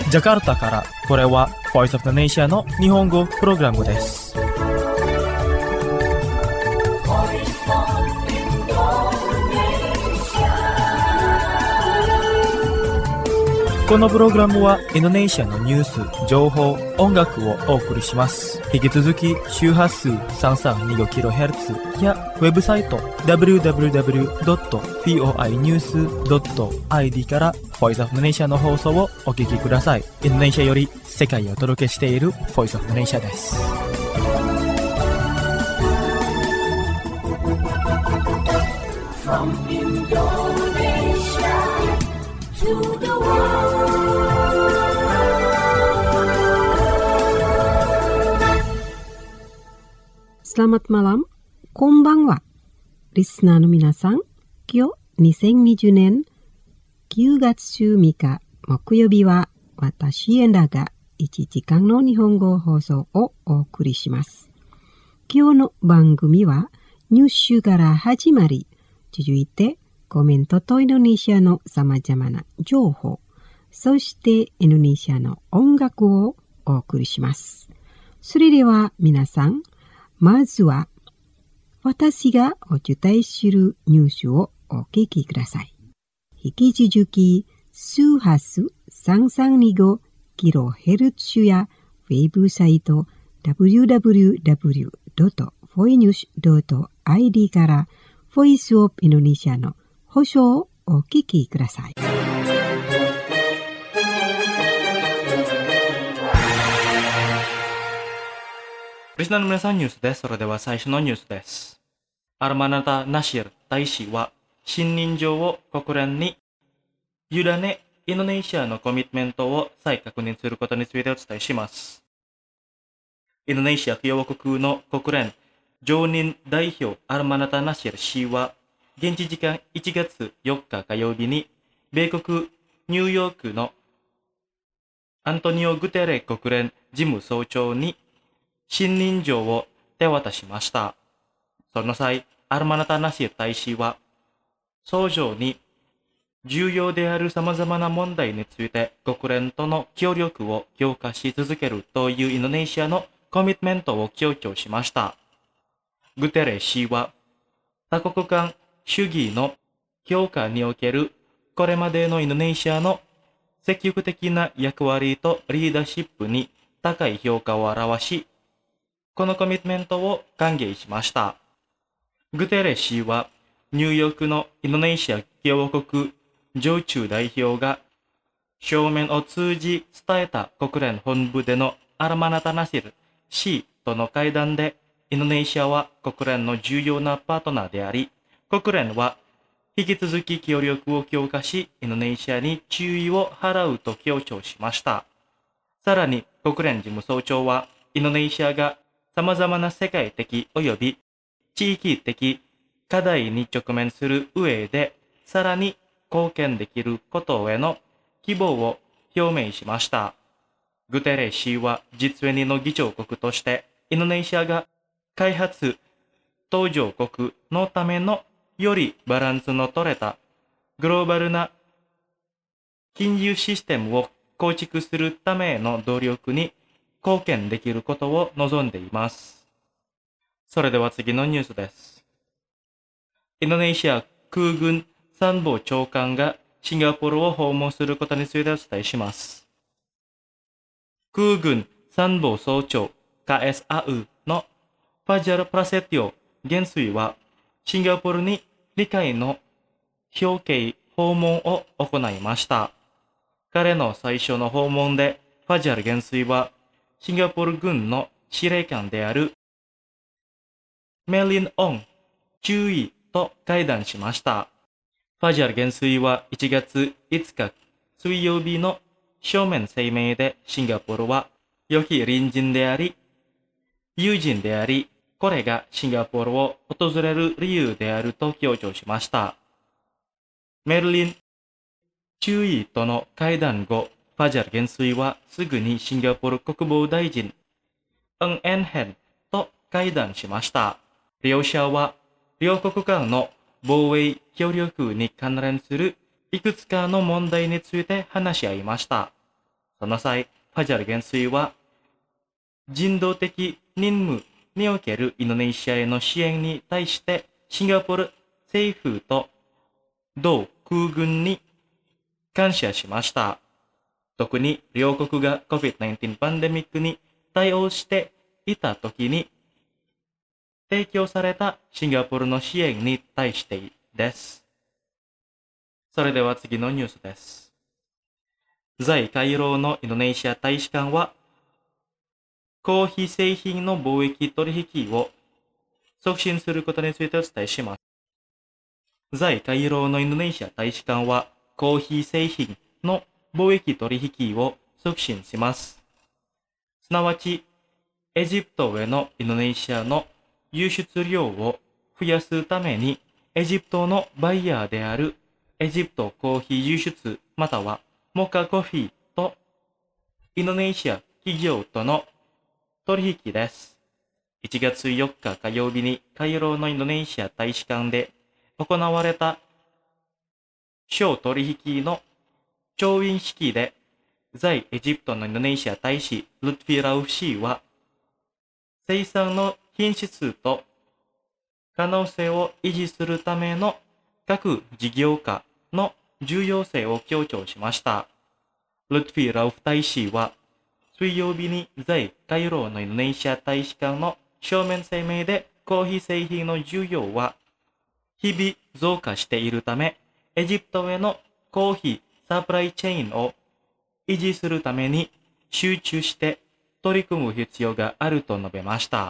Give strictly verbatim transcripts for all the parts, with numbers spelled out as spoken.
ジャカルタから、これは Voice of the Nation の日本語プログラムです。このプログラムはインドネシアのニュース、情報、音楽をお送りします。引き続き周波数 さんさんにごキロヘルツ やウェブサイト ダブリューダブリューダブリュードットフォーアイニュースドットアイディー から Voice of the Nation の放送をお聞きください。インドネシアより世界をお届けしている Voice of the Nation です。From Indonesia to the world. Selamat malam, こんばんは。リスナーの皆さん、今日にせんにじゅうねんきゅうがつじゅうみっか木曜日は私エンダがいちじかんの日本語放送をお送りします。今日の番組はニュースから始まり、続いてコメントとインドネシアの様々な情報、そしてインドネシアの音楽をお送りします。それでは皆さん、まずは私がお伝えするニュースをお聞きください。引き続き周波数さんさんにごキロヘルツ やウェブサイト ダブリューダブリューダブリュードットフォイニュースドットアイディー からボイスオブインドネシアの放送をお聞きください。 リスナーの皆さん、ニュースです。それでは最初のニュースです。アルマナタ・ナシル大使は信任状を国連に委ね、インドネシアのコミットメントを再確認することについてお伝えします。インドネシア共和国の国連常任代表アルマナタ・ナシル氏は現地時間いちがつよっか火曜日に米国ニューヨークのアントニオ・グテレ国連事務総長に信任状を手渡しました。その際、アルマナタ・ナシル大使は、総長に重要である様々な問題について国連との協力を強化し続けるというインドネシアのコミットメントを強調しました。グテレ氏は、多国間主義の強化におけるこれまでのインドネシアの積極的な役割とリーダーシップに高い評価を表し、このコミットメントを歓迎しました。グテレ氏は、ニューヨークのインドネシア共和国常駐代表が書面を通じ伝えた国連本部でのアルマナタ・ナシル氏との会談で、インドネシアは国連の重要なパートナーであり、国連は引き続き協力を強化し、インドネシアに注意を払うと強調しました。さらに、国連事務総長は、インドネシアが様々な世界的及び地域的課題に直面する上で、さらに貢献できることへの希望を表明しました。グテレ氏は実にの議長国として、インドネシアが開発途上国のためのよりバランスの取れたグローバルな金融システムを構築するための努力に貢献できることを望んでいます。それでは次のニュースです。インドネシア空軍参謀長官がシンガポールを訪問することについてお伝えします。空軍参謀総長 ケーエスエー のファジャル・プラセティオ元帥はシンガポールに理解の表敬訪問を行いました。彼の最初の訪問でファジャル元帥はシンガポール軍の司令官であるメリン・オン・チュイと会談しました。ファジャル元帥はいちがついつか水曜日の書面声明でシンガポールは良き隣人であり、友人であり、これがシンガポールを訪れる理由であると強調しました。メルリン・チュイとの会談後、ファジャル元帥はすぐにシンガポール国防大臣、ウン・エンヘンと会談しました。両者は両国間の防衛協力に関連するいくつかの問題について話し合いました。 その際、ファジャル元帥は、人道的任務におけるインドネシアへの支援に対してシンガポール政府と同空軍に感謝しました。特に両国が コビッドナインティーン パンデミックに対応していた時に提供されたシンガポールの支援に対してです。それでは次のニュースです。在カイロのインドネシア大使館はコーヒー製品の貿易取引を促進することについてお伝えします。在カイロのインドネシア大使館はコーヒー製品の貿易取引を促進します。すなわち、エジプトへのインドネシアの輸出量を増やすために、エジプトのバイヤーであるエジプトコーヒー輸出またはモカコーヒーとインドネシア企業との取引です。いちがつよっか火曜日にカイロのインドネシア大使館で行われた商取引の調印式で、在エジプトのインドネシア大使ルトフィ・ラウフ氏は、生産の品質と可能性を維持するための各事業家の重要性を強調しました。ルトフィ・ラウフ大使は、水曜日に在カイロのインドネシア大使館の書面声明でコーヒー製品の需要は日々増加しているため、エジプトへのコーヒーサプライチェーンを維持するために集中して取り組む必要があると述べました。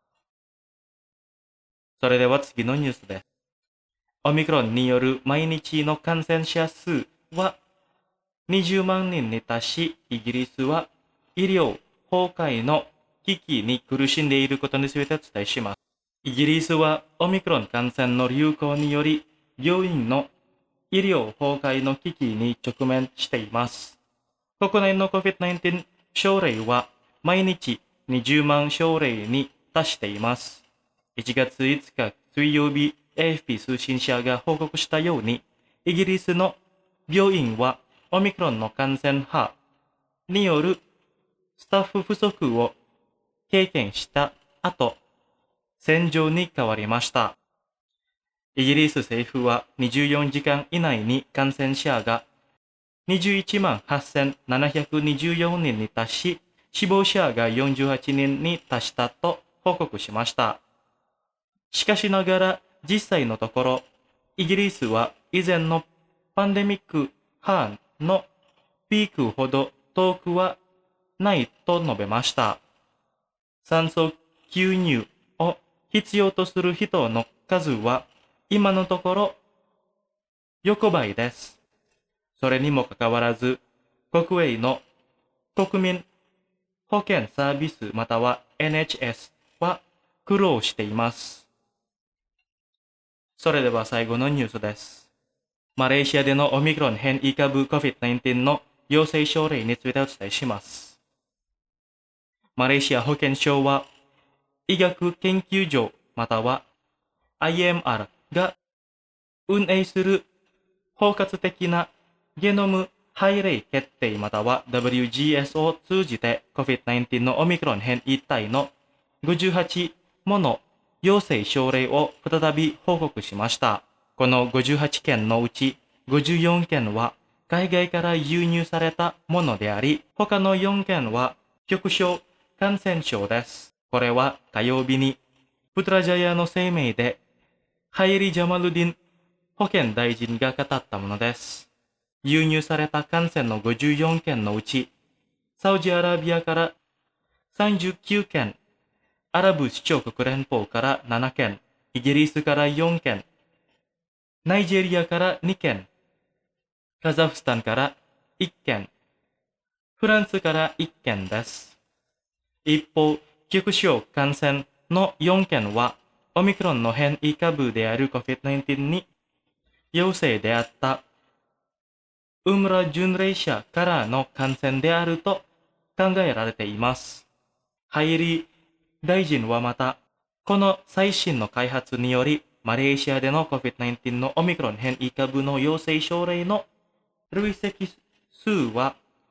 それでは次のニュースです。オミクロンによる毎日の感染者数はにじゅうまんにんに達し、イギリスは医療崩壊の危機に苦しんでいることについてお伝えします。イギリスはオミクロン感染の流行により、病院の医療崩壊の危機に直面しています。国内の コビッドナインティーン 症例は毎日にじゅうまん症例に達しています。いちがついつか水曜日、エーエフピー 通信社が報告したように、イギリスの病院はオミクロンの感染派によるスタッフ不足を経験した後、戦場に変わりました。イギリス政府はにじゅうよじかん以内に感染者がにじゅういちまんはっせんななひゃくにじゅうよにんに達し、死亡者がよんじゅうはちにんに達したと報告しました。しかしながら実際のところ、イギリスは以前のパンデミック波のピークほど遠くはないと述べました。酸素吸入を必要とする人の数は今のところ横ばいです。それにもかかわらず、国営の国民保健サービスまたは エヌエイチエス は苦労しています。それでは最後のニュースです。マレーシアでのオミクロン変異株 コビッドナインティーン の陽性症例についてお伝えします。マレーシア保健省は医学研究所または アイエムアール が運営する包括的なゲノム配例決定または ダブリュージーエス を通じて コビッドナインティーン のオミクロン変異体のごじゅうはちもの陽性症例を再び報告しました。このごじゅうはちけんのうちごじゅうよんけんは海外から輸入されたものであり、他のよんけんは局所感染症です。これは火曜日にプトラジャヤの声明でハイリ・ジャマルディン保健大臣が語ったものです。輸入された感染のごじゅうよんけんのうち、サウジアラビアからさんじゅうきゅうけん、アラブ首長国連邦からななけん、イギリスからよんけん、ナイジェリアからにけん、カザフスタンからいっけん、フランスからいっけんです。一方、局所感染のよんけんは、オミクロンの変異株である コビッドナインティーン に陽性であったウムラ巡礼者からの感染であると考えられています。ハイリ大臣はまた、この最新の開発により、マレーシアでの コビッドナインティーン のオミクロン変異株の陽性症例の累積数は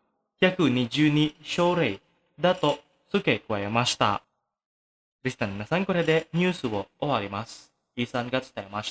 ひゃくにじゅうに症例だと付け加えました。リスナーの皆さん、これでニュースを終わります。イーさんが伝えました。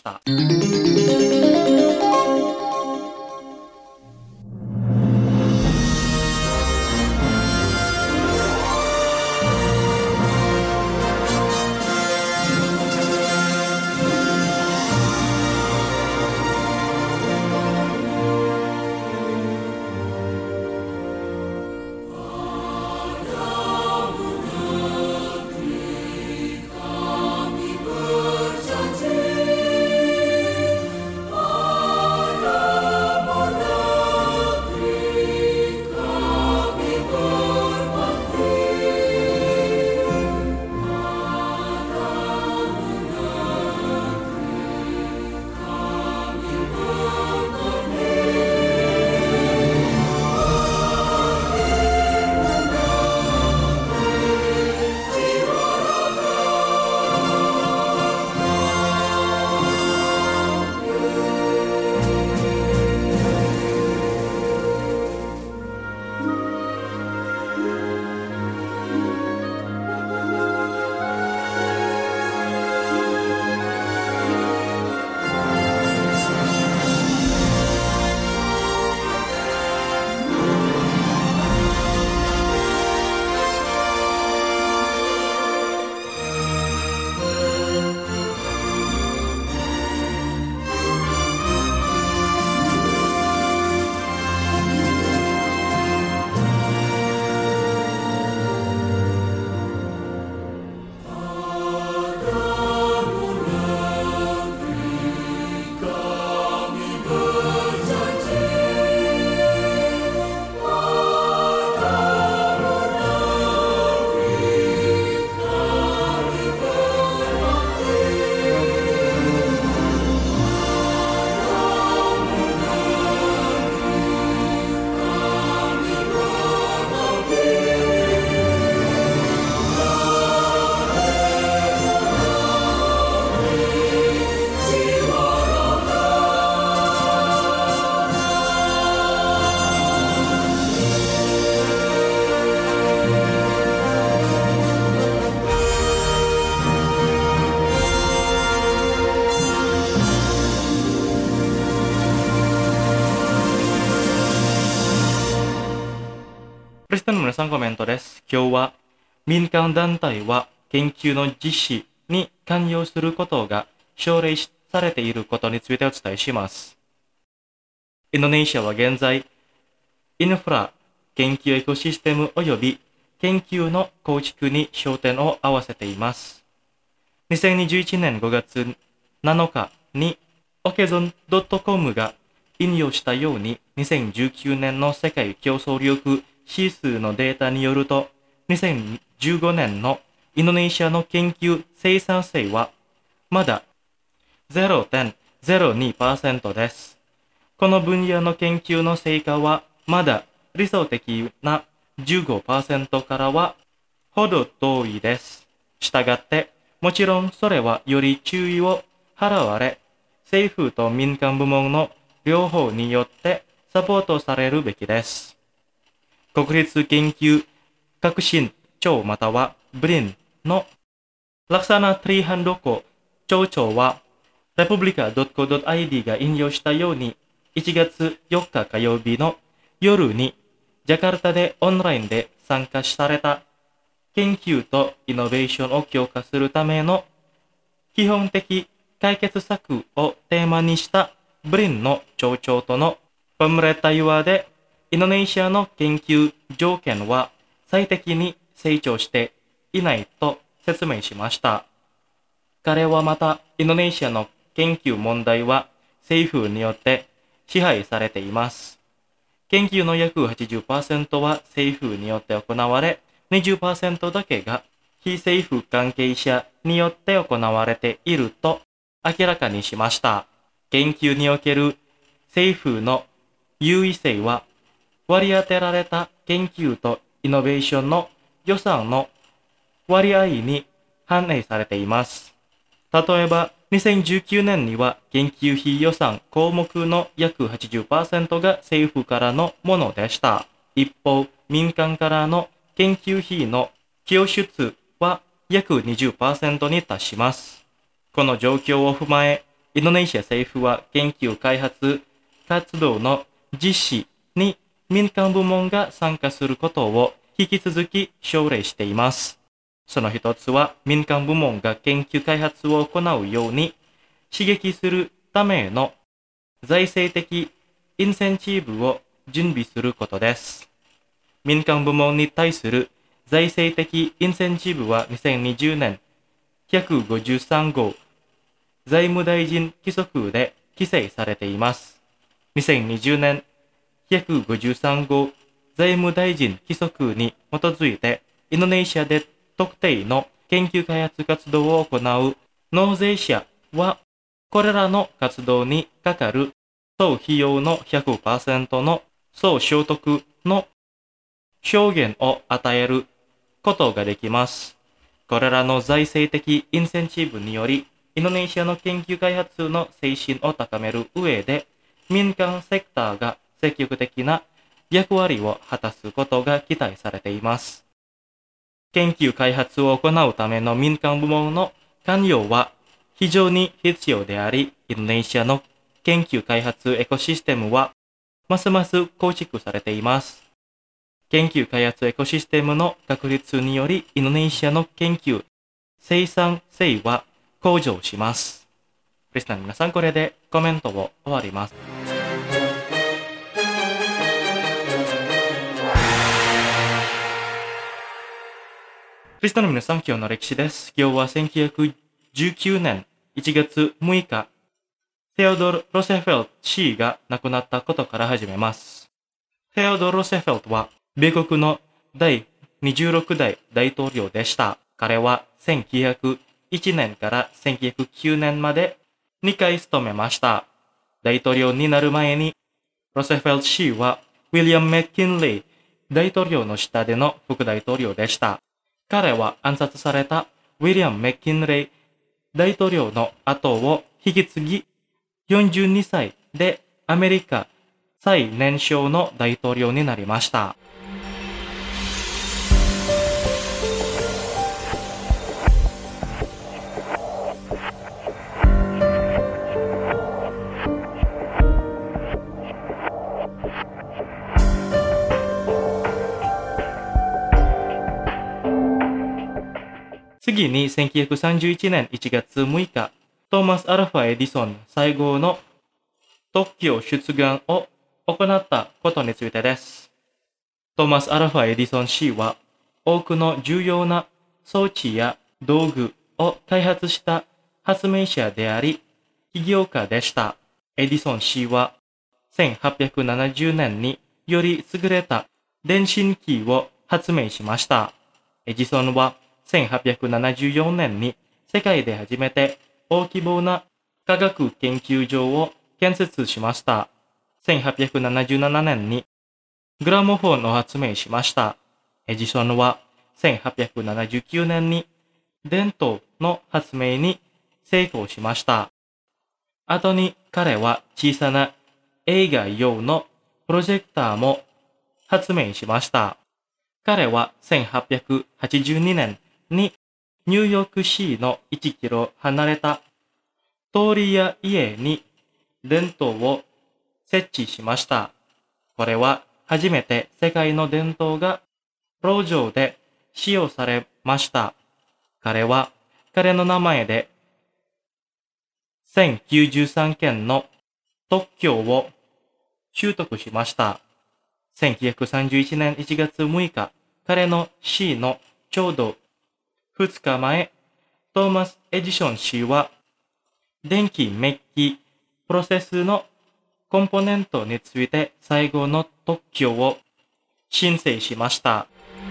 プレストの皆さん、コメントです。今日は民間団体は研究の実施に関与することが奨励されていることについてお伝えします。インドネシアは現在、インフラ、研究エコシステム及び研究の構築に焦点を合わせています。にせんにじゅういちねんごがつなのかに オケゾンドットコム が引用したように、にせんじゅうきゅうねんの世界競争力指数のデータによると、にせんじゅうごねんのインドネシアの研究生産性はまだ ゼロてんゼロにパーセント です。この分野の研究の成果はまだ理想的な じゅうごパーセント からはほど遠いです。したがって、もちろんそれはより注意を払われ、政府と民間部門の両方によってサポートされるべきです。国立研究革新庁またはブリンのラクサナ・トリハンドコ庁長は レプブリカ ドットコ ドット アイディー が引用したように、いちがつよっか火曜日の夜にジャカルタでオンラインで参加された研究とイノベーションを強化するための基本的解決策をテーマにしたブリンの庁長とのパムレ対話で、インドネシアの研究条件は最適に成長していないと説明しました。彼はまた、インドネシアの研究問題は政府によって支配されています。研究の約 はちじゅっパーセント は政府によって行われ、にじゅっパーセント だけが非政府関係者によって行われていると明らかにしました。研究における政府の優位性は割り当てられた研究とイノベーションの予算の割合に反映されています。例えば、にせんじゅうきゅうねんには研究費予算項目の約 はちじゅっパーセント が政府からのものでした。一方、 民間からの研究費の拠出は約 にじゅっパーセント に達します。この状況を踏まえ、インドネシア政府は研究開発活動の実施に民間部門が参加することを引き続き奨励しています。その一つは民間部門が研究開発を行うように刺激するための財政的インセンチブを準備することです。民間部門に対する財政的インセンチブはにせんにじゅうねんひゃくごじゅうさんごう財務大臣規則で規制されています。にせんにじゅうねんひゃくごじゅうさんごう財務大臣規則に基づいて、インドネシアで特定の研究開発活動を行う納税者は、これらの活動にかかる総費用の ひゃくパーセント の総所得の証言を与えることができます。これらの財政的インセンチブにより、インドネシアの研究開発の精神を高める上で、民間セクターが積極的な役割を果たすことが期待されています。研究開発を行うための民間部門の関与は非常に必要であり、インドネシアの研究開発エコシステムはますます構築されています。研究開発エコシステムの確立により、インドネシアの研究生産性は向上します。リスナーの皆さん、これでコメントを終わります。リスナーの皆さん、今日の歴史です。今日はせんきゅうひゃくじゅうきゅうねんいちがつむいか、テオドル・ロセフェルト氏が亡くなったことから始めます。テオドル・ロセフェルトは、米国のだいにじゅうろくだい大統領でした。彼はせんきゅうひゃくいちねんからせんきゅうひゃくきゅうねんまでにかい務めました。大統領になる前に、ロセフェルト氏はウィリアム・メッキンレイ大統領の下での副大統領でした。彼は暗殺されたウィリアム・メッキンレイ大統領の後を引き継ぎ、よんじゅうにさいでアメリカ最年少の大統領になりました。次にせんきゅうひゃくさんじゅういちねんいちがつむいか、トーマス・アルファ・エディソン最後の特許出願を行ったことについてです。トーマス・アルファ・エディソン氏は多くの重要な装置や道具を開発した発明者であり、起業家でした。エディソン氏はせんはっぴゃくななじゅうねんにより優れた電信機を発明しました。エディソンはせんはっぴゃくななじゅうよねんに世界で初めて大規模な科学研究所を建設しました。せんはっぴゃくななじゅうななねんにグラモフォンを発明しました。エジソンはせんはっぴゃくななじゅうきゅうねんに電灯の発明に成功しました。後に彼は小さな映画用のプロジェクターも発明しました。彼はせんはっぴゃくはちじゅうにねんにニューヨーク市のいちキロ離れた通りや家に電灯を設置しました。これは初めて世界の電灯が路上で使用されました。彼は彼の名前でせんきゅうじゅうさんけんの特許を取得しました。せんきゅうひゃくさんじゅういちねんいちがつむいか、彼の死のちょうどふつかまえ、トーマス・エジソン氏は電気メッキプロセスのコンポーネントについて最後の特許を申請しました。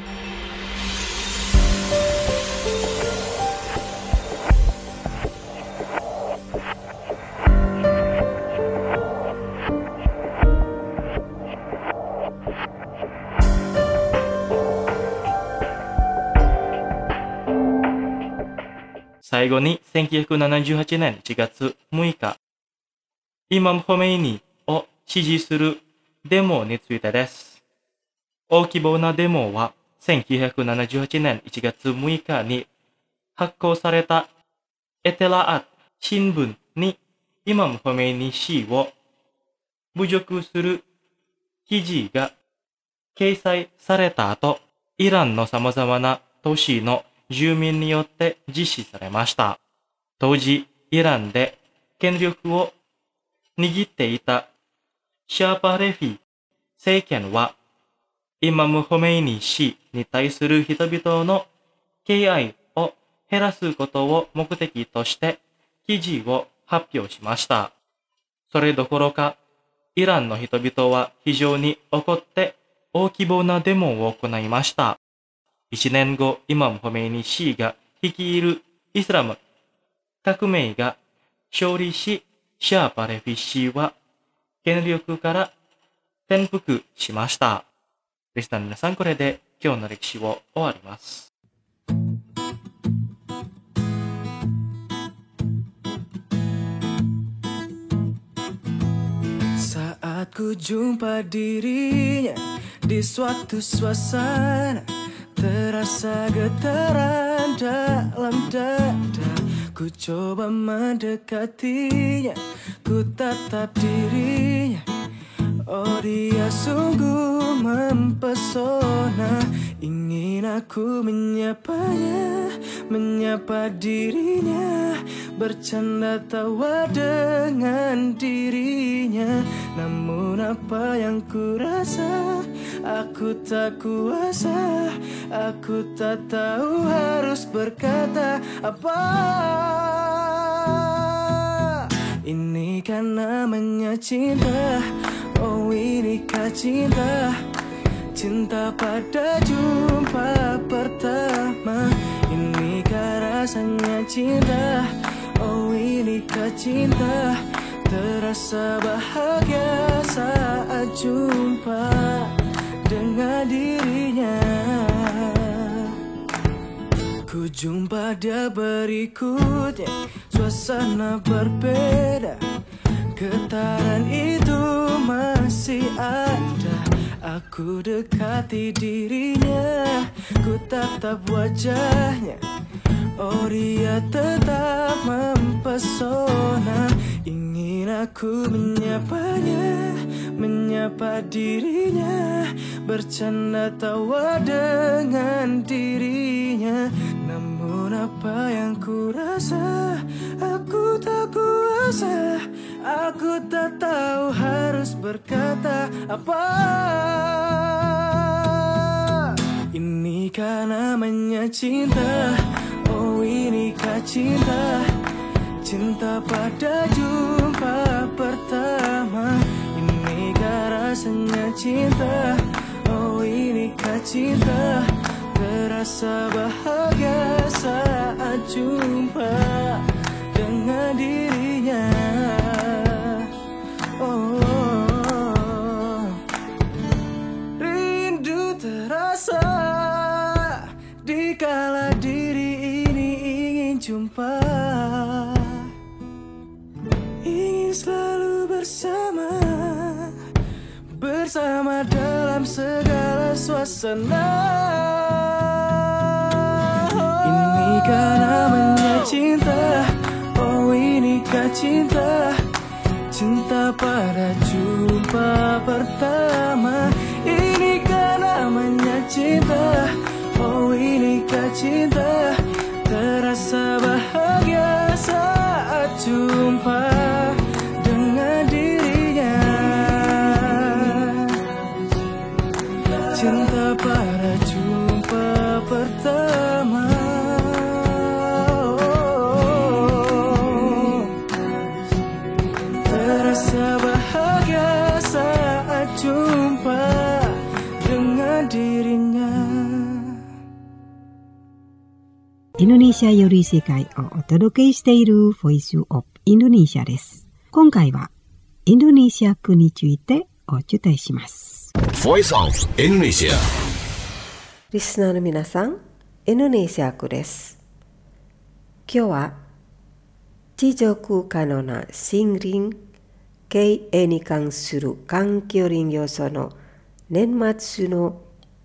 最後にせんきゅうひゃくななじゅうはちねんいちがつむいか、イマム・ホメイニを支持するデモについてです。 大規模なデモはせんきゅうひゃくななじゅうはちねんいちがつむいかに発行されたエテラアット新聞にイマム・ホメイニ氏を侮辱する記事が掲載された後、イランの様々な都市の住民によって実施されました。当時、イランで権力を握っていたシャーパレフィ政権は、イマム・ホメイニ氏に対する人々の敬愛を減らすことを目的として記事を発表しました。それどころか、イランの人々は非常に怒って大規模なデモを行いました。一年後、イマム・ホメイニ氏が率いるイスラム革命が勝利し、シャーパレフィ氏は権力から転覆しました。リスナーの皆さん、これで今日の歴史を終わります。 Saat ku jumpa dirinya di suatu suasana, terasa getaran dalam dada. Ku coba mendekatinya, ku tatap dirinya. Oh, dia sungguh mempesona. Ingin aku menyapanya, menyapa dirinya, bercanda tawa dengan dirinya. Namun apa yang ku rasa, aku tak kuasa. Aku tak tahu harus berkata apa. Ini kan namanya cinta. Oh, inikah cinta? Cinta pada jumpa pertama. Inikah rasanya cinta? Oh, inikah cinta? Terasa bahagia saat jumpa dengan dirinya. Ku jumpa dia berikutnya, suasana berbeda. Getaran itu masih ada. Aku dekati dirinya, ku tatap wajahnya. Oh, dia tetap mempesona. Ingin aku menyapanya, menyapa dirinya, bercanda tawa dengan dirinya. Namun apa yang ku rasa, aku tak kuasa. Aku tak tahu harus berkata apa. Inikah namanya cinta? Oh, inikah cinta? Cinta pada jumpa pertama. Inikah rasanya cinta? Oh, inikah cinta? Terasa bahagia saat jumpa dengan dirinya. Oh, rindu terasa dikala diri ini ingin jumpa, ingin selalu bersama, bersama dalam segala suasana. Inikah namanya cinta? Oh, inikah cinta? Cinta pada jumpa pertama. Inikah namanya cinta? Oh, inikah cinta? Terasa bahagia saat jumpa dengan dirinya. Cinta pada jumpa pertama. Terasa bahagia saat jumpa dengan dirinya. インドネシアより世界をお届けしているボイスオブインドネシアです。今回はインドネシア区についてお伝えします。 Voice of Indonesia。 リスナーの皆さん、インドネシア区です。今日は持続可能な森林経営に関する環境林業省の年末の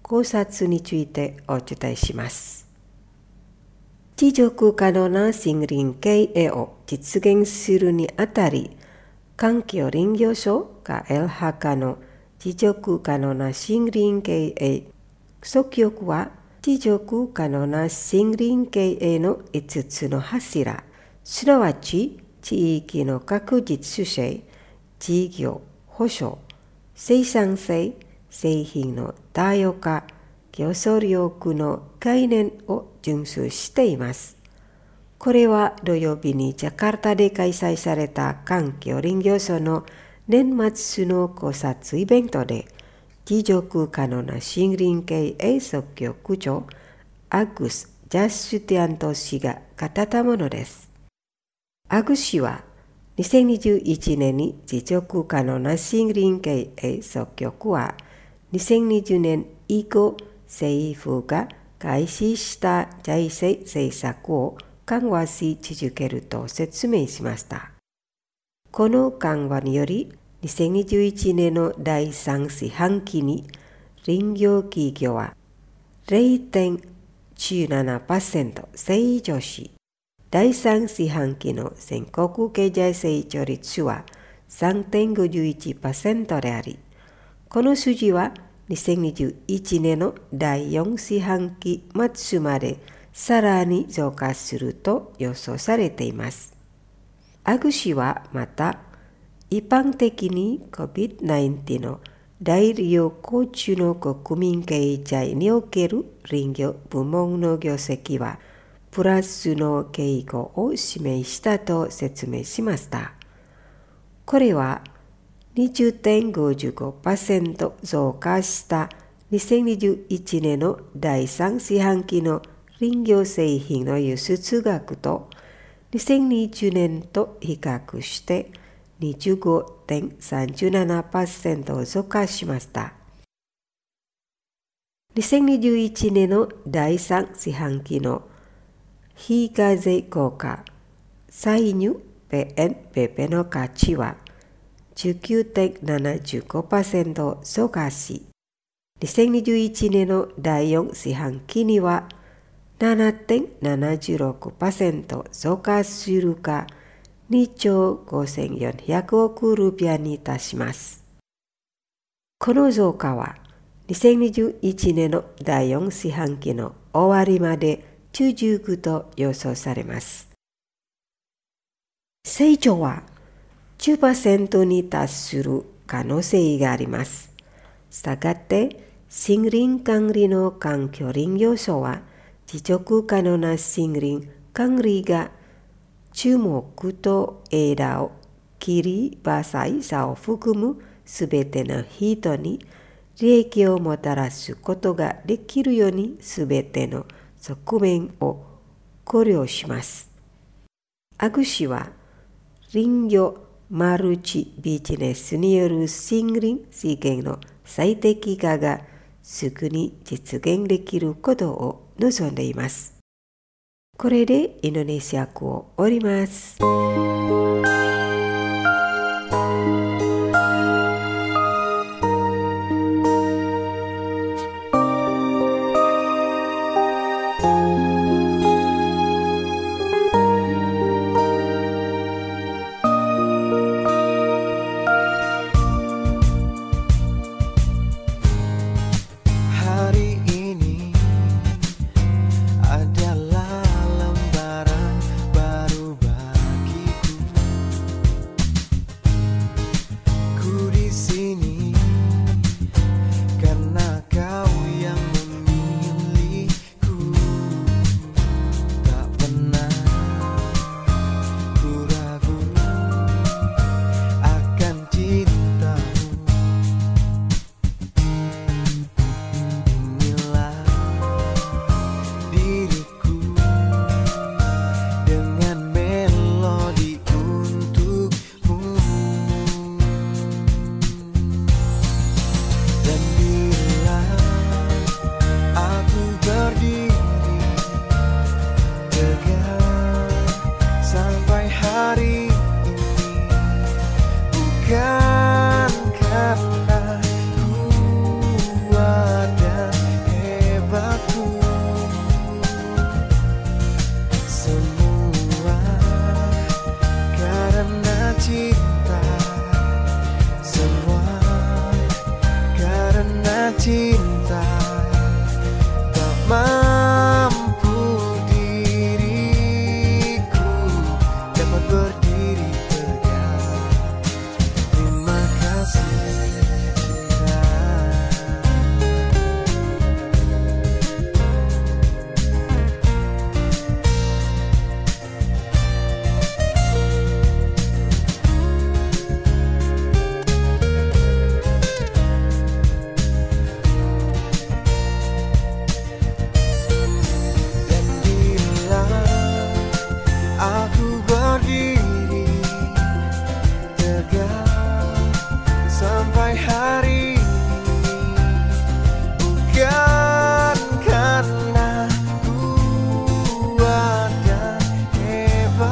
考察についてお伝えします。持続可能な森林経営を実現するにあたり、環境林業省がエルハカの持続可能な森林経営訴求は、持続可能な森林経営のいつつの柱、すなわち地域の確実性、事業、保障、生産性、製品の多様化、競争力の概念を遵守しています。これは土曜日にジャカルタで開催された環境林業省の年末の考察イベントで、持続可能な森林経営訴求区長アグス・ジャスティアント氏が語ったものです。アグ氏はにせんにじゅういちねんに持続可能な森林経営訴求区はにせんにじゅうねん以降、政府が開始した財政政策を緩和し続けると説明しました。この緩和により、にせんにじゅういちねんのだいさん四半期に林業企業は ゼロてんいちななパーセント 成長し、だいさん四半期の全国経済成長率は さんてんごいちパーセント であり、この数字はにせんにじゅういちねんのだいよん四半期末までさらに増加すると予想されています。アグ氏はまた、一般的に コビッドナインティーン の大流行中の国民経済における林業部門の業績はプラスの傾向を示したと説明しました。これは にじゅうてんごごパーセント 増加したにせんにじゅういちねんのだいさん四半期の林業製品の輸出額とにせんにじゅうねんと比較して にじゅうごてんさんななパーセント 増加しました。にせんにじゅういちねんのだいさん四半期の非課税効果歳入 ピーエヌピーピー の価値は じゅうきゅうてんななごパーセント 増加し、にせんにじゅういちねんのだいよん四半期には ななてんななろくパーセント 増加するかにちょうごせんよんひゃくおくルピアに達します。この増加はにせんにじゅういちねんのだいよん四半期の終わりまで続くと予想されます。成長は じゅっパーセント に達する可能性があります。したがって森林管理の環境林業省は持続可能な森林管理が樹木と枝を切り伐採者を含むすべての人に利益をもたらすことができるようにすべての側面を考慮します。アグ氏は林業マルチビジネスによる森林資源の最適化がすぐに実現できることを望んでいます。これでインドネシア語を終わります。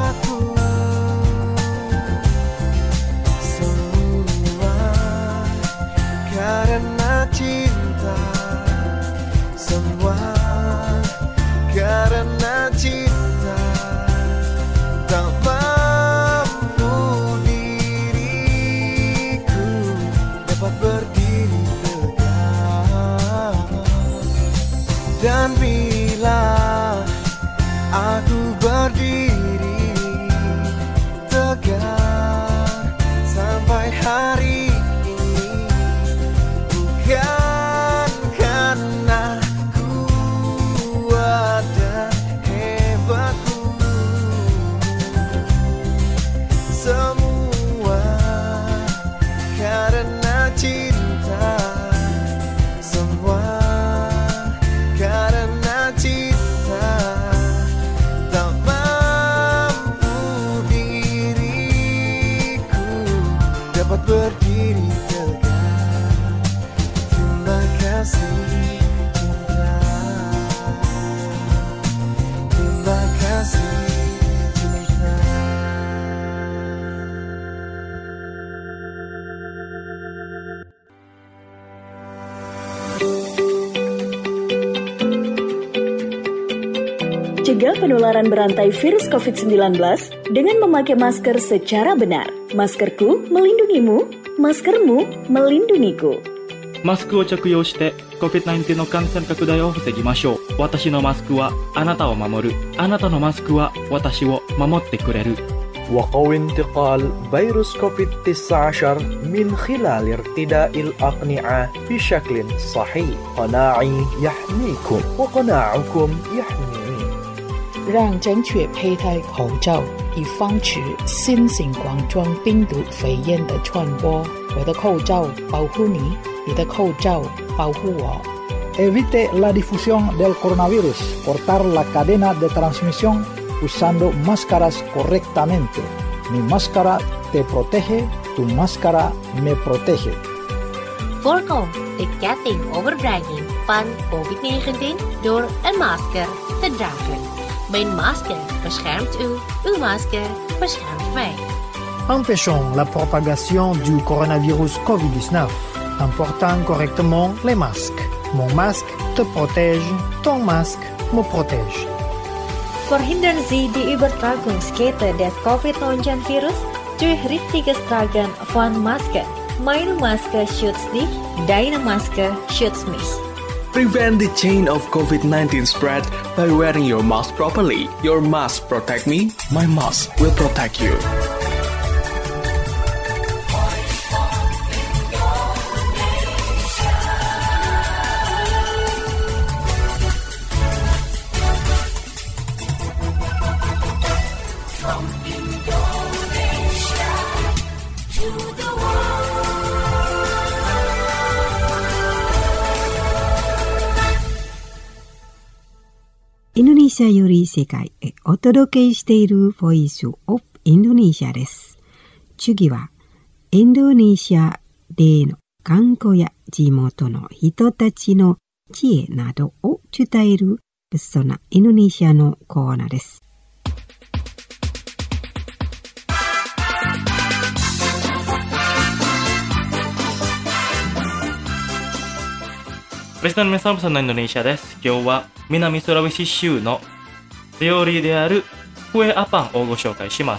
hebatku. Semua karena cinta. Semua karena cinta. Tak mampu diriku dapat berdiri tegak. Dan bila aku berdiri tegak sampai hari ini, bukan karena kuat dan hebatku. Semua karena cinta. Semua karena cinta. Tak mampu diriku dapat berdiri tegak. Terima kasih cinta. Terima kasih cinta. Cegah penularan berantai virus covid sembilan belas dengan memakai masker secara benar. Maskerku melindungimu, maskermu melindungiku. マスクを着用して コビッドナインティーン の感染拡大を防ぎましょう。私のマスクはあなたを守る。あなたのマスクは私を守ってくれる。 وقوي انتقال فيروس كوفيد تسعة عشر من خلال ارتداء الأقنعة بشكل صحيح. قناعي يحميكم وقناعكم يحميني. 让正确佩戴口罩，以防止新型冠状病毒肺炎的传播。我的口罩保护你，你的口罩保护我。 Evite la difusión del coronavirus. Cortar la cadena de transmisión usando máscaras correctamente. Mi máscara te protege, tu máscara me protege. Voorkom de ketting overdraging van covid negentien door een masker te dragen. Mijn masker beschermt u, uw masker beschermt mij. Empêchons la propagation du coronavirus covid dix-neuf en portant correctement les masques. Mon masque te protège, ton masque me protège. Verhindern Sie die Übertragungskette des covid neunzehn virus durch richtiges Tragen von Maske. Meine Maske schützt dich, deine Maske schützt mich. Prevent the chain of covid nineteen spread by wearing your mask properly. Your mask protect me, my mask will protect you. Indonesia より世界へお届けしているボイスオブインドネシアです。次はインドネシアでの観光や地元の人たちの知恵などを伝えるそんなインドネシアのコーナーです。 リスナーの皆さん、そんなインドネシアです。今日は南スラウェシ州の料理であるクエアパンをご紹介します。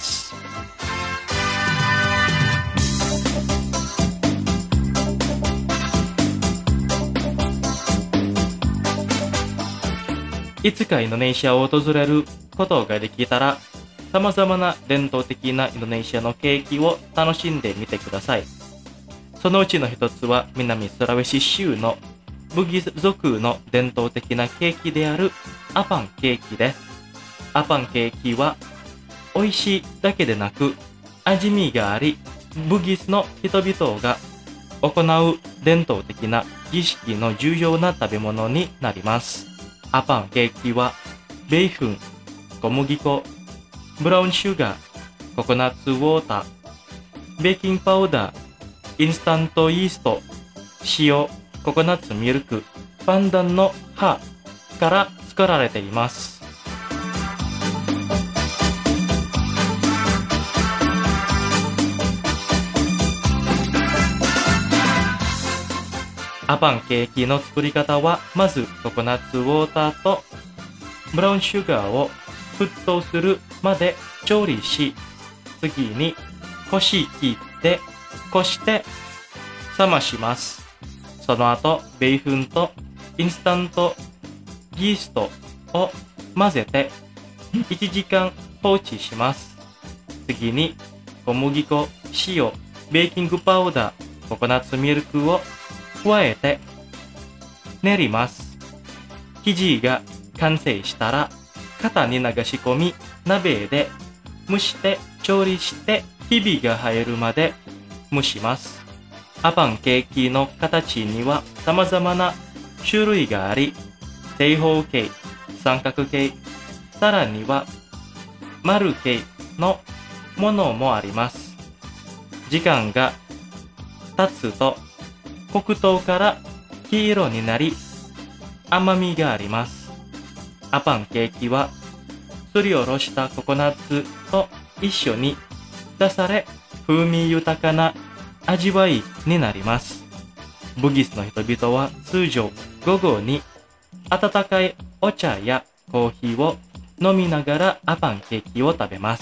いつかインドネシアを訪れることができたら、様々な伝統的なインドネシアのケーキを楽しんでみてください。そのうちの一つは南スラウェシ州のブギス族の伝統的なケーキであるアパンケーキです。アパンケーキは美味しいだけでなく味見があり、ブギスの人々が行う伝統的な儀式の重要な食べ物になります。アパンケーキはベーフン、小麦粉、ブラウンシュガー、ココナッツウォーター、ベーキングパウダー、インスタントイースト、塩、ココナッツミルク、パンダンの葉から作られています。 アパンケーキの作り方は、まずココナッツウォーターとブラウンシュガーを沸騰するまで調理し、次にこし切ってこして冷まします。その後、米粉とインスタントイーストを混ぜていちじかん放置します。次に小麦粉、塩、ベーキングパウダー、ココナッツミルクを加えて練ります。生地が完成したら型に流し込み、鍋で蒸して調理してひびが入るまで蒸します。アパンケーキの形には様々な種類があり、正方形、三角形、さらには丸形のものもあります。時間が経つと黒糖から黄色になり、甘みがあります。アパンケーキはすりおろしたココナッツと一緒に出され、風味豊かな味わいになります。ブギスの人々は通常午後に温かいお茶やコーヒーを飲みながらアパンケーキを食べます。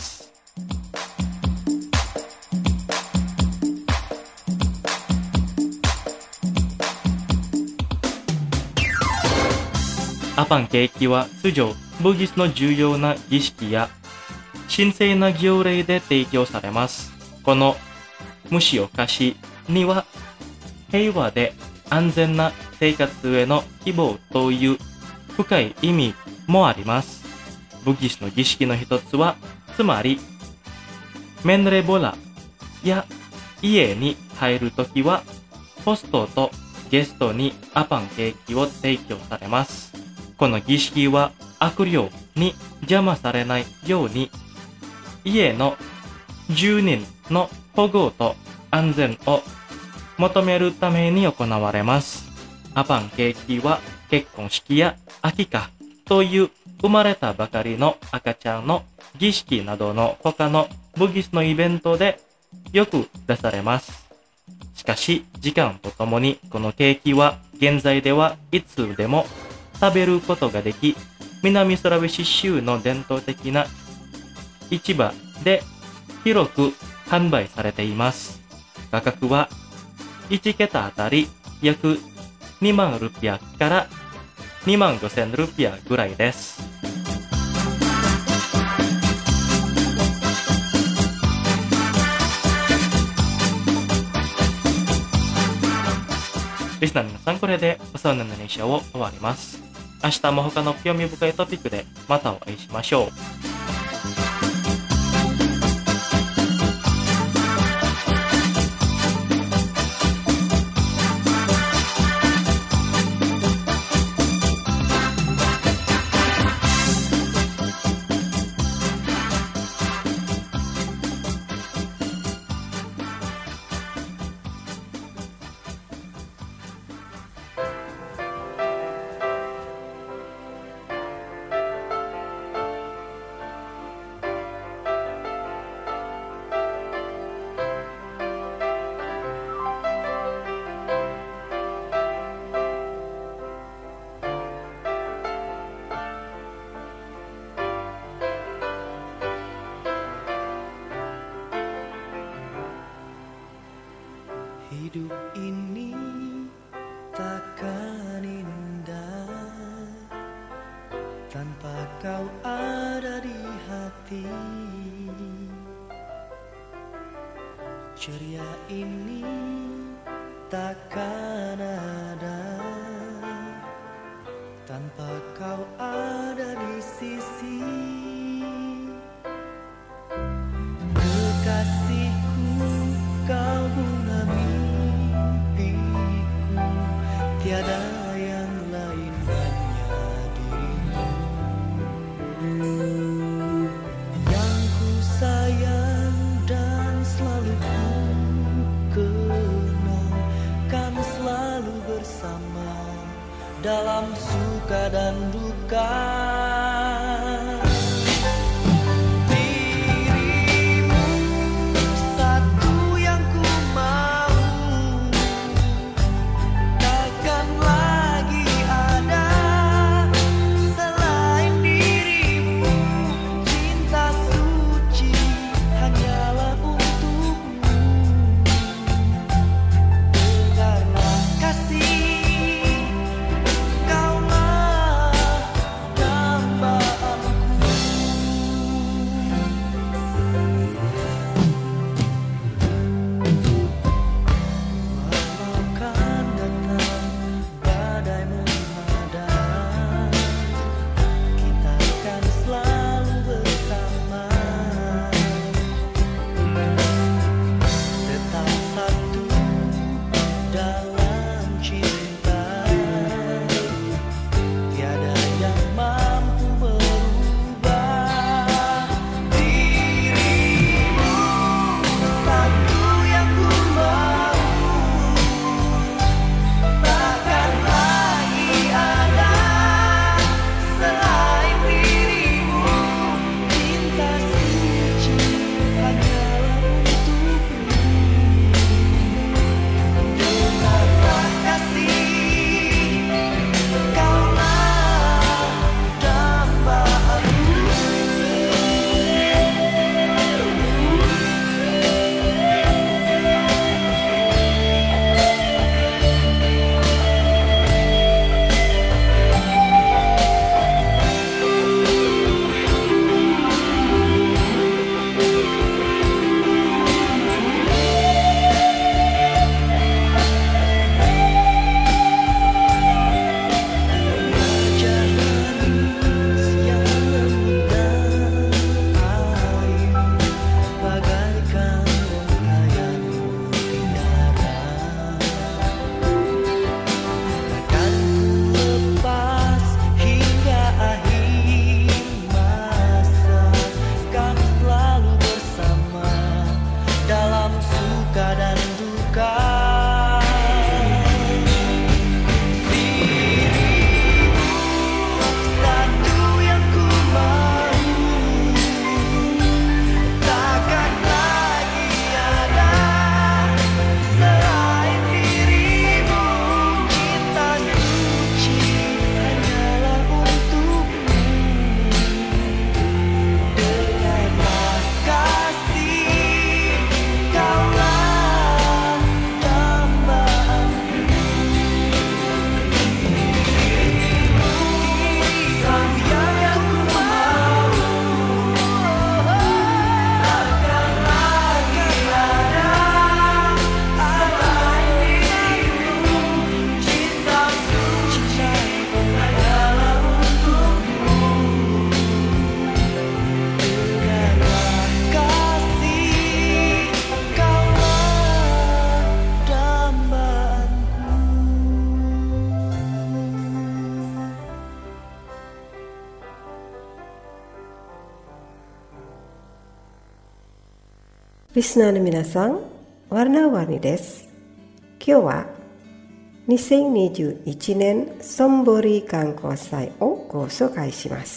アパンケーキは通常ブギスの重要な儀式や神聖な行礼で提供されます。この蒸しお菓子には平和で安全な生活への希望という深い意味もあります。ブギスの儀式の一つは、つまりメンレボラや家に入るときはホストとゲストにアパンケーキを提供されます。この儀式は悪霊に邪魔されないように、家の住人の保護と安全を求めるために行われます。アパンケーキは結婚式やアキカという生まれたばかりの赤ちゃんの儀式などの他のブギスのイベントでよく出されます。しかし時間とともにこのケーキは現在ではいつでも食べることができ、南スラビシ州の伝統的な市場で広く販売されています。価格はいち桁あたり約にまんルピアからにまんごせんルピアぐらいです。リスナーの皆さん、これでおさわのインドネシアを終わります。明日も他の興味深いトピックでまたお会いしましょう。 Hidup ini takkan indah tanpa kau ada di hati. Ceria ini takkan ada tanpa kau ada di sisi. Kekasihku, kau bunga mimpiku, tiada yang lain hanya dirimu. Yang ku sayang dan selalu ku kenang, kan selalu bersama dalam suka dan duka. リスナーの皆さん、ワルナワニです。今日はにせんにじゅういちねんソンボリ観光祭をご紹介します。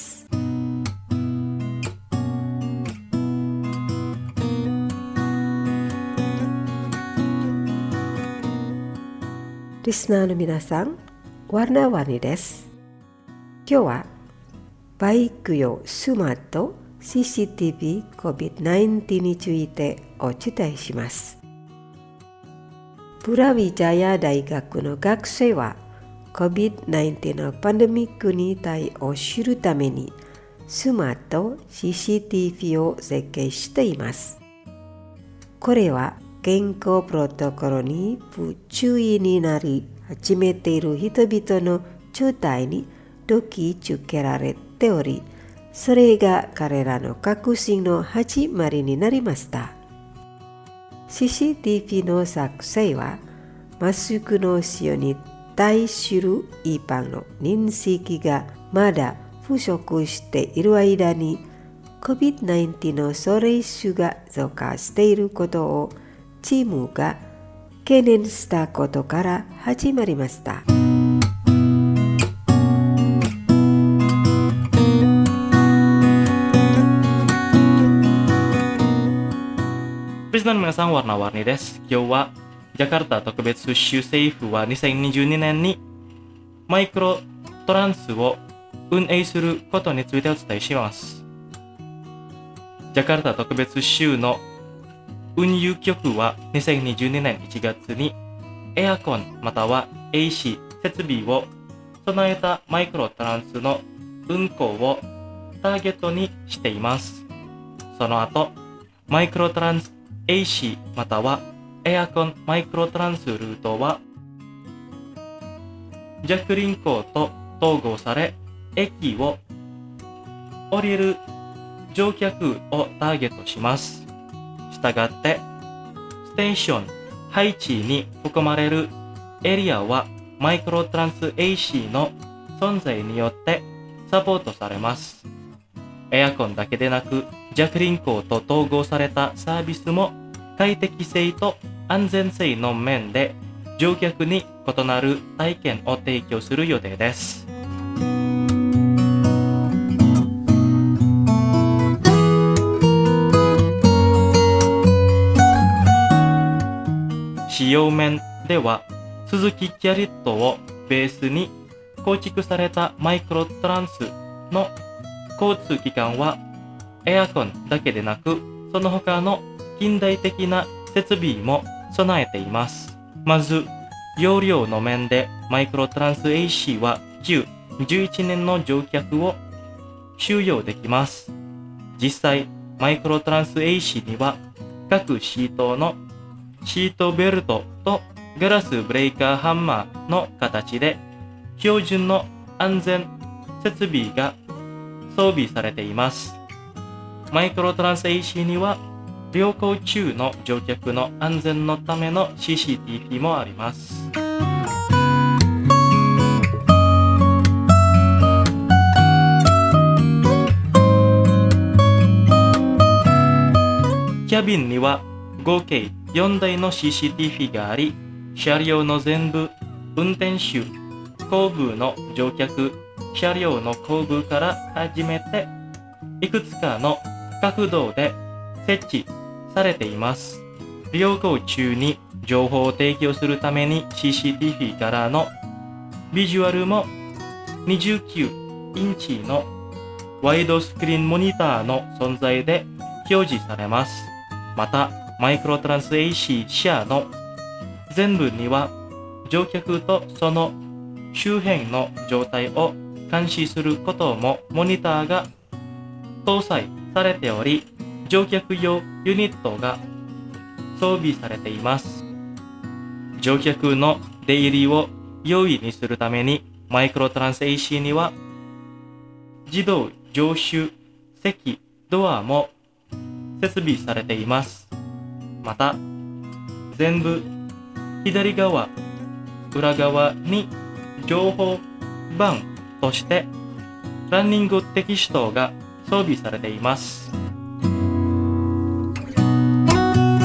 リスナーの皆さん、ワルナワニです。今日はバイク用スマート シーシーティーブイ コビッドナインティーン についてお伝えします。プラビジャヤ大学の学生は コビッドナインティーン のパンデミックに対応するためにスマート シーシーティーブイ を設計しています。これは健康プロトコルに不注意になり始めている人々の状態に説きつけられており、それが彼らの革新の始まりになりました。シーシーティーブイ の作成は、マスクの使用に対する一般の認識がまだ不足している間に、コビッドナインティーン の症例数が増加していることをチームが懸念したことから始まりました。 リスナーの皆さん、ワルナワニです。今日はジャカルタ特別州政府はにせんにじゅうにねんにマイクロトランスを運営することについてお伝えします。ジャカルタ特別州の運輸局はにせんにじゅうにねんいちがつにエアコンまたは エーシー 設備を備えたマイクロトランスの運行をターゲットにしています。その後、マイクロトランス エーシー またはエアコンマイクロトランスルートは弱輪行と統合され、駅を降りる乗客をターゲットします。したがって、ステーション、配置に含まれるエリアはマイクロトランス エーシー の存在によってサポートされます。エアコンだけでなく、弱輪行と統合されたサービスも快適性と安全性の面で乗客に異なる体験を提供する予定です。使用面では、スズキキャリットをベースに構築されたマイクロトランスの交通機関はエアコンだけでなく、その他の近代的な設備も備えています。まず、容量の面でマイクロトランス エーシー はじゅう、じゅういちねんの乗客を収容できます。実際、マイクロトランス エーシー には各シートのシートベルトとガラスブレーカーハンマーの形で標準の安全設備が装備されています。マイクロトランス エーシー には旅行中の乗客の安全のための シーシーティーブイ もあります。キャビンには合計よんだいの シーシーティーブイ があり、車両の前部、運転手、後部の乗客、車両の後部から始めて、いくつかの角度で設置されています。旅行中に情報を提供するために シーシーティーブイ からのビジュアルもにじゅうきゅうインチのワイドスクリーンモニターの存在で表示されます。また、マイクロトランス エーシー 車の前部には乗客とその周辺の状態を監視することもモニターが搭載されており、乗客用ユニットが装備されています。乗客の出入りを容易にするためにマイクロトランス エーシー には自動乗手席ドアも設備されています。また、前部左側、裏側に情報板としてランニングテキストが装備されています。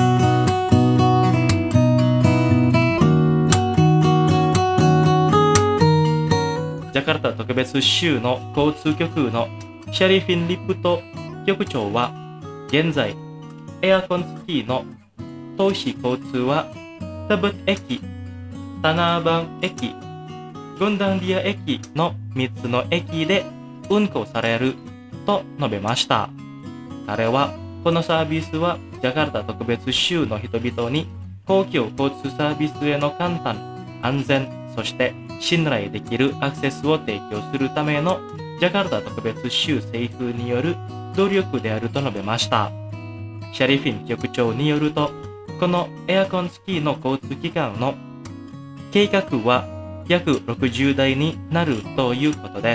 別州の交通局のシャリフィン・リプト局長は、現在エアコン付きの都市交通はタブッ駅、タナーバン駅、ゴンダンディア駅のみっつの駅で運行されると述べました。彼はこのサービスはジャカルタ特別州の人々に公共交通サービスへの簡単、安全、そして信頼できるアクセスを提供するためのジャカルタ特別州政府による努力であると述べました。シャリフィン局長によると、このエアコン付きの交通機関の計画は約ろくじゅうだいになるということです。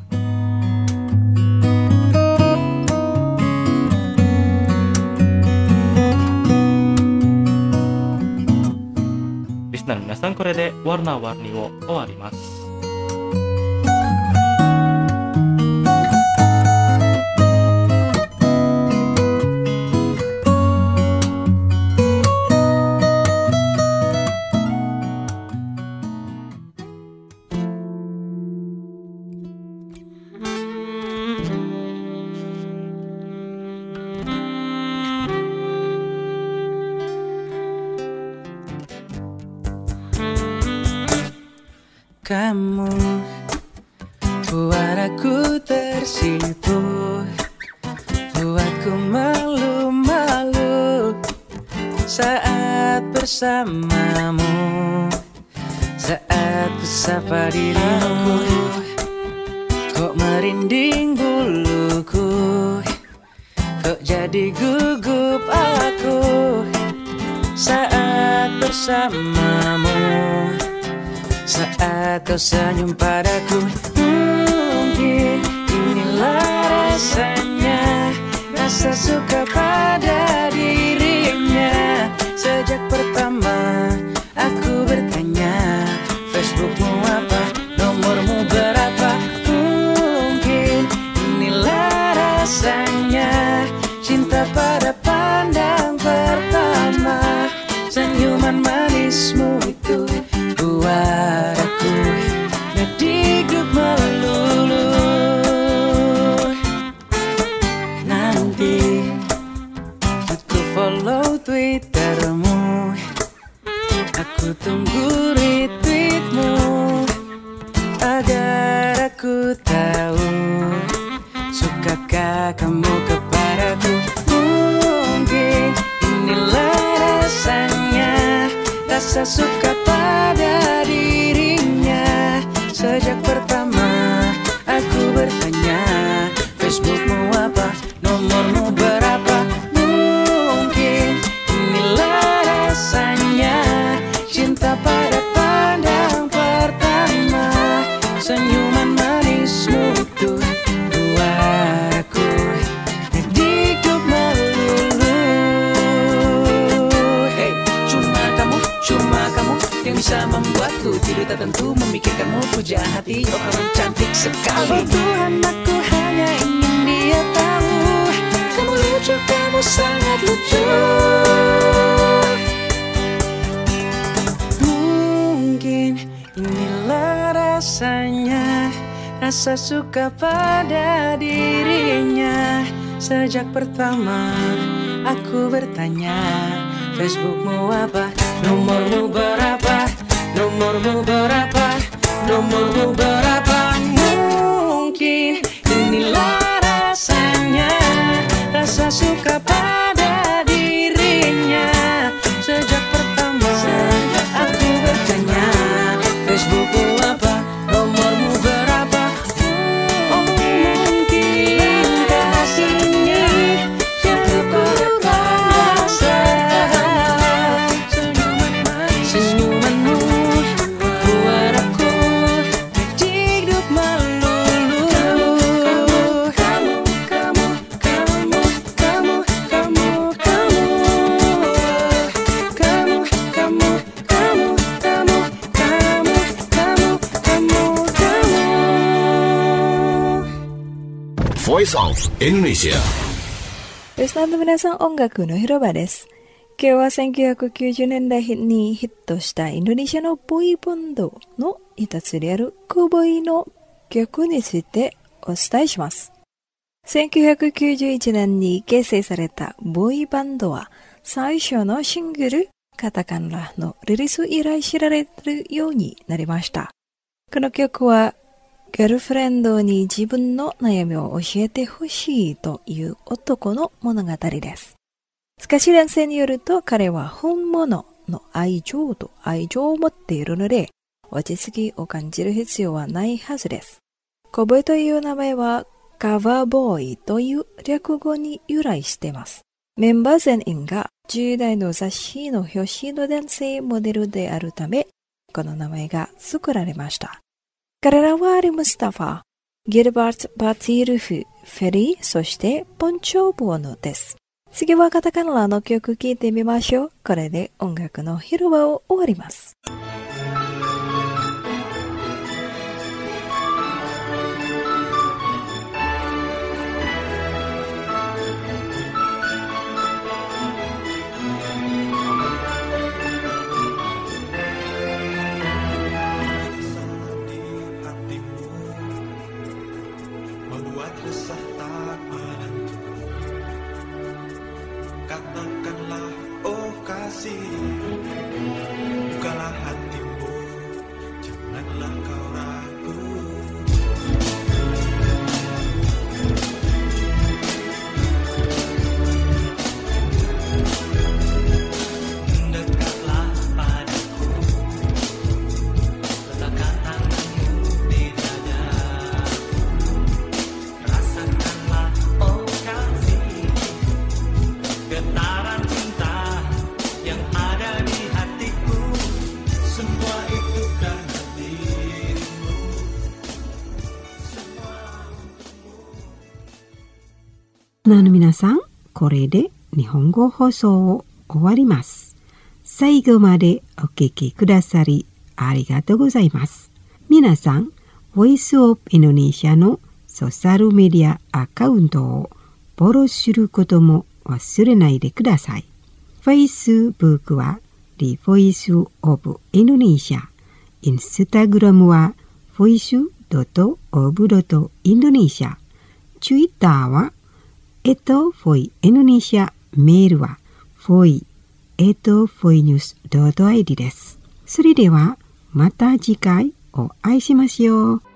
リスナーの皆さん、これでワルナワルニを終わります。 Kamu buat aku tersipu, buatku malu-malu saat bersamamu, saat ku sapa dirimu. Kok merinding buluku, kok jadi gugup aku saat bersamamu, saat kau senyum padaku. Mungkin inilah rasanya, rasa suka pada dirinya. Sejak pertama aku bertanya, Facebookmu apa, nomormu berapa. Mungkin inilah rasanya, cinta pada pandang pertama. Senyuman manismu itu buat aku ngedikduk melulu. Nanti aku follow Twittermu, aku tunggu retweetmu, agar aku tahu sukakah kamu kepadaku. Mungkin inilah rasanya, rasa suka pada dirinya. Sejak pertama aku bertanya, Facebookmu apa, nomormu berapa. Mungkin inilah rasanya, cinta pada pandang pertama. Senyuman manismu itu buat aku ngedikduk melulu. Hey, cuma kamu, cuma kamu yang bisa membuatku tidur tak tentu, memikirkanmu pujaan hati. Oh, kamu cantik sekali. Oh Tuhan, aku hanya ingin dia tahu, kamu lucu, kamu sangat lucu. Mungkin inilah rasanya, rasa suka pada dirinya. Sejak pertama aku bertanya, Facebookmu apa, nomormu berapa, nomormu berapa, nomormu berapa. Mungkin inilah rasanya, rasa suka pada dirinya. Sejak pertama aku bertanya, Facebookmu apa, nomormu berapa. Oh mungkin kasihnya yang berkuasa. Senyumanmu buat aku ngedikduk melulu. Kamu, kamu, kamu, kamu, kamu, kamu, kamu, kamu, kamu, kamu, kamu, kamu, kamu, kamu. Voice of Indonesia. リスナーの皆さん、音楽の広場です。今日はせんきゅうひゃくきゅうじゅうねんだいにヒットしたインドネシアのボーイバンドの一つであるクボイの曲についてお伝えします。せんきゅうひゃくきゅうじゅういちねんに結成されたボーイバンドは最初のシングルカタカナのリリース以来知られるようになりました。この曲はガールフレンドに自分の悩みを教えてほしいという男の物語です。歌詞連生によると彼は本物の愛情と愛情を持っているので落ち着きを感じる必要はないはずです。コボイという名前はカバーボーイという略語に由来しています。メンバー全員がじゅう代の雑誌の表紙の男性モデルであるため、この名前が作られました。彼らはアリ・ムスタファ、ギルバート・バティルフ、フェリー、そしてポンチョ・ボーノです。次はカタカナの曲聴いてみましょう。これで音楽の広場を終わります。 リスナーの皆さん、これで日本語放送を終わります。最後までお聞きくださりありがとうございます。皆さん、ボイスオブインドネシアのソーシャルメディアアカウントをフォローすることも忘れないでください。Facebook は The Voice of Indonesia、Instagram は ボイスドットオブドットインドネシア、Twitter はえっと、フォイインドネシア、メールは、フォイ、えっと、フォイニュース .id です。それでは、また次回お会いしましょう。